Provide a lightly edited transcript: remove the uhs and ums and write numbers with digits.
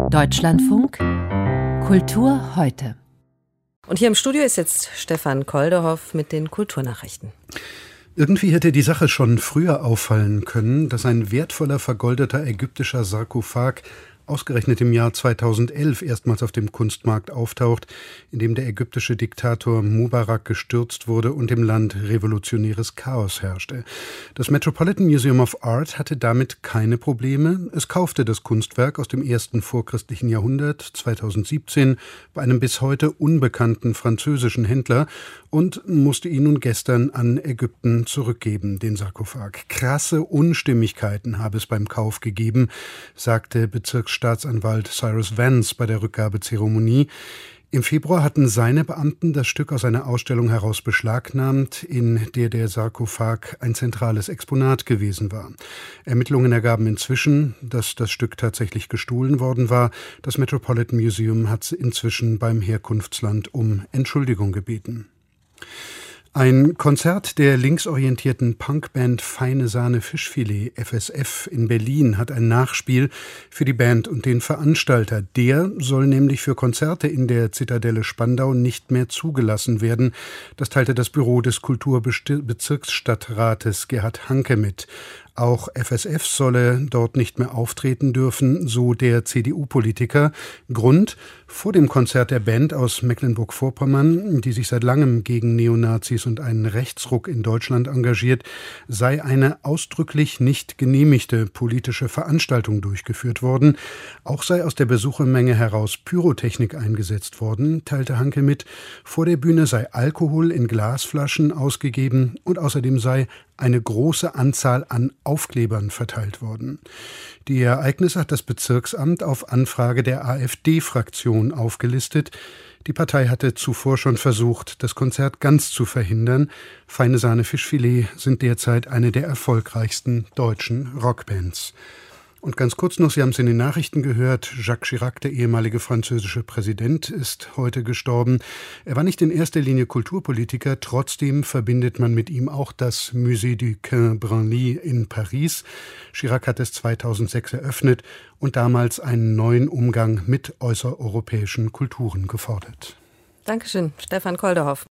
Deutschlandfunk Kultur heute. Und hier im Studio ist jetzt Stefan Koldehoff mit den Kulturnachrichten. Irgendwie hätte die Sache schon früher auffallen können, dass ein wertvoller vergoldeter ägyptischer Sarkophag ausgerechnet im Jahr 2011 erstmals auf dem Kunstmarkt auftaucht, in dem der ägyptische Diktator Mubarak gestürzt wurde und im Land revolutionäres Chaos herrschte. Das Metropolitan Museum of Art hatte damit keine Probleme. Es kaufte das Kunstwerk aus dem ersten vorchristlichen Jahrhundert 2017 bei einem bis heute unbekannten französischen Händler und musste ihn nun gestern an Ägypten zurückgeben, den Sarkophag. Krasse Unstimmigkeiten habe es beim Kauf gegeben, sagte Bezirksstaatsanwalt Cyrus Vance bei der Rückgabezeremonie. Im Februar hatten seine Beamten das Stück aus einer Ausstellung heraus beschlagnahmt, in der der Sarkophag ein zentrales Exponat gewesen war. Ermittlungen ergaben inzwischen, dass das Stück tatsächlich gestohlen worden war. Das Metropolitan Museum hat inzwischen beim Herkunftsland um Entschuldigung gebeten. Ein Konzert der linksorientierten Punkband Feine Sahne Fischfilet FSF in Berlin hat ein Nachspiel für die Band und den Veranstalter. Der soll nämlich für Konzerte in der Zitadelle Spandau nicht mehr zugelassen werden. Das teilte das Büro des Kulturbezirksstadtrates Gerhard Hanke mit. Auch FSF solle dort nicht mehr auftreten dürfen, so der CDU-Politiker. Grund: vor dem Konzert der Band aus Mecklenburg-Vorpommern, die sich seit langem gegen Neonazis und einen Rechtsruck in Deutschland engagiert, sei eine ausdrücklich nicht genehmigte politische Veranstaltung durchgeführt worden. Auch sei aus der Besuchermenge heraus Pyrotechnik eingesetzt worden, teilte Hanke mit. Vor der Bühne sei Alkohol in Glasflaschen ausgegeben und außerdem sei eine große Anzahl an Aufklebern verteilt worden. Die Ereignisse hat das Bezirksamt auf Anfrage der AfD-Fraktion aufgelistet. Die Partei hatte zuvor schon versucht, das Konzert ganz zu verhindern. Feine Sahne Fischfilet sind derzeit eine der erfolgreichsten deutschen Rockbands. Und ganz kurz noch, Sie haben es in den Nachrichten gehört, Jacques Chirac, der ehemalige französische Präsident, ist heute gestorben. Er war nicht in erster Linie Kulturpolitiker, trotzdem verbindet man mit ihm auch das Musée du Quai Branly in Paris. Chirac hat es 2006 eröffnet und damals einen neuen Umgang mit äußereuropäischen Kulturen gefordert. Dankeschön, Stefan Koldehoff.